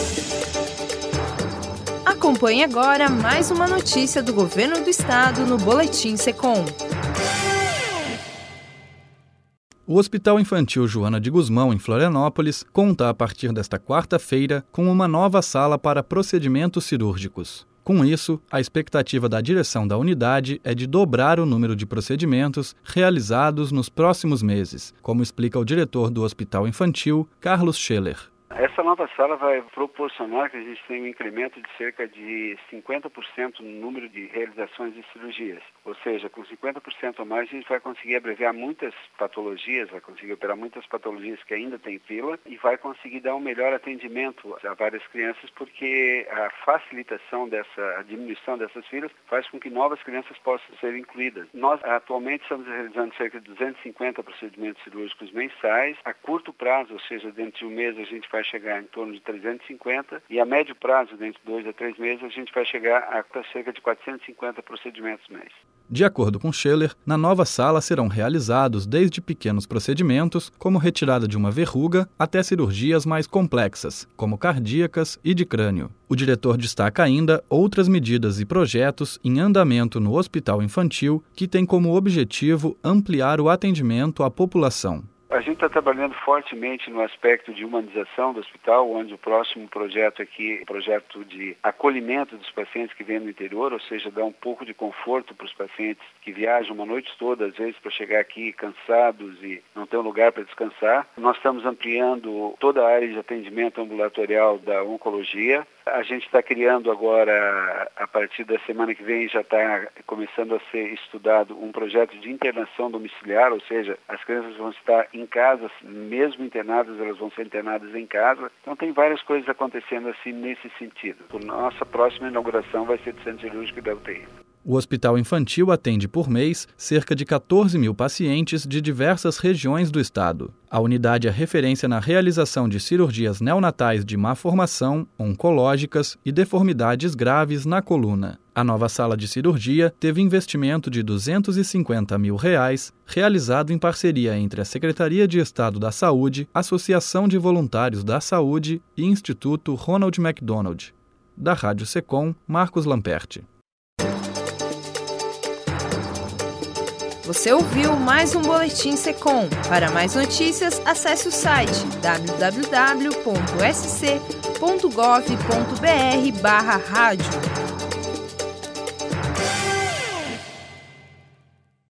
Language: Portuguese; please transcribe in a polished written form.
Acompanhe agora mais uma notícia do Governo do Estado no Boletim Secom. O Hospital Infantil Joana de Guzmão, em Florianópolis, conta a partir desta quarta-feira com uma nova sala para procedimentos cirúrgicos. Com isso, a expectativa da direção da unidade é de dobrar o número de procedimentos realizados nos próximos meses, como explica o diretor do Hospital Infantil, Carlos Scheller. Essa nova sala vai proporcionar que a gente tenha um incremento de cerca de 50% no número de realizações de cirurgias. Ou seja, com 50% a mais, a gente vai conseguir abreviar muitas patologias, vai conseguir operar muitas patologias que ainda tem fila e vai conseguir dar um melhor atendimento a várias crianças, porque a facilitação a diminuição dessas filas faz com que novas crianças possam ser incluídas. Nós, atualmente, estamos realizando cerca de 250 procedimentos cirúrgicos mensais. A curto prazo, ou seja, dentro de um mês, a gente vai chegar em torno de 350 e a médio prazo, dentro de 2 a 3 meses, a gente vai chegar a cerca de 450 procedimentos mês. De acordo com Scheller, na nova sala serão realizados desde pequenos procedimentos, como retirada de uma verruga, até cirurgias mais complexas, como cardíacas e de crânio. O diretor destaca ainda outras medidas e projetos em andamento no Hospital Infantil que têm como objetivo ampliar o atendimento à população. A gente está trabalhando fortemente no aspecto de humanização do hospital, onde o próximo projeto aqui é o projeto de acolhimento dos pacientes que vêm do interior, ou seja, dar um pouco de conforto para os pacientes que viajam uma noite toda, às vezes, para chegar aqui cansados e não ter um lugar para descansar. Nós estamos ampliando toda a área de atendimento ambulatorial da oncologia. A gente está criando agora, a partir da semana que vem, já está começando a ser estudado um projeto de internação domiciliar, ou seja, as crianças vão estar em casa, mesmo internadas, elas vão ser internadas em casa. Então tem várias coisas acontecendo assim nesse sentido. A nossa próxima inauguração vai ser do Centro Cirúrgico da UTI. O Hospital Infantil atende por mês cerca de 14 mil pacientes de diversas regiões do estado. A unidade é referência na realização de cirurgias neonatais de má formação, oncológicas e deformidades graves na coluna. A nova sala de cirurgia teve investimento de R$ 250 mil, realizado em parceria entre a Secretaria de Estado da Saúde, Associação de Voluntários da Saúde e Instituto Ronald McDonald. Da Rádio Secom, Marcos Lamperti. Você ouviu mais um Boletim Secom. Para mais notícias, acesse o site www.sc.gov.br/rádio.